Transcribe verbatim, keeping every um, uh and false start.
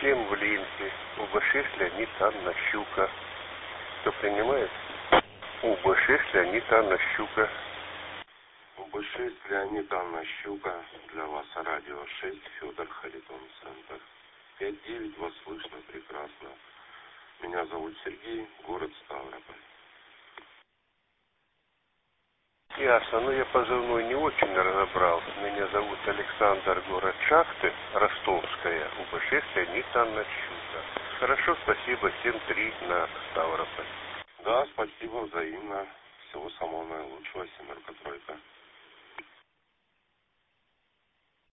семь в Линке. УБ шесть Леонид Анна Щука. Кто принимает? УБ шесть Леонид Анна Щука. УБ шесть Леонид Анна Щука. Для вас радио шесть, Федор Харитон, центр. пять девять, вас слышно прекрасно. Меня зовут Сергей, город Ставрополь. Ясно, но я позывной не очень разобрал. Меня зовут Александр, город Шахты, Ростовская, УБ шесть Леонид Анна Щука. Хорошо, спасибо, семь три на Ставрополь. Да, спасибо, взаимно. Всего самого наилучшего, семерка тройка.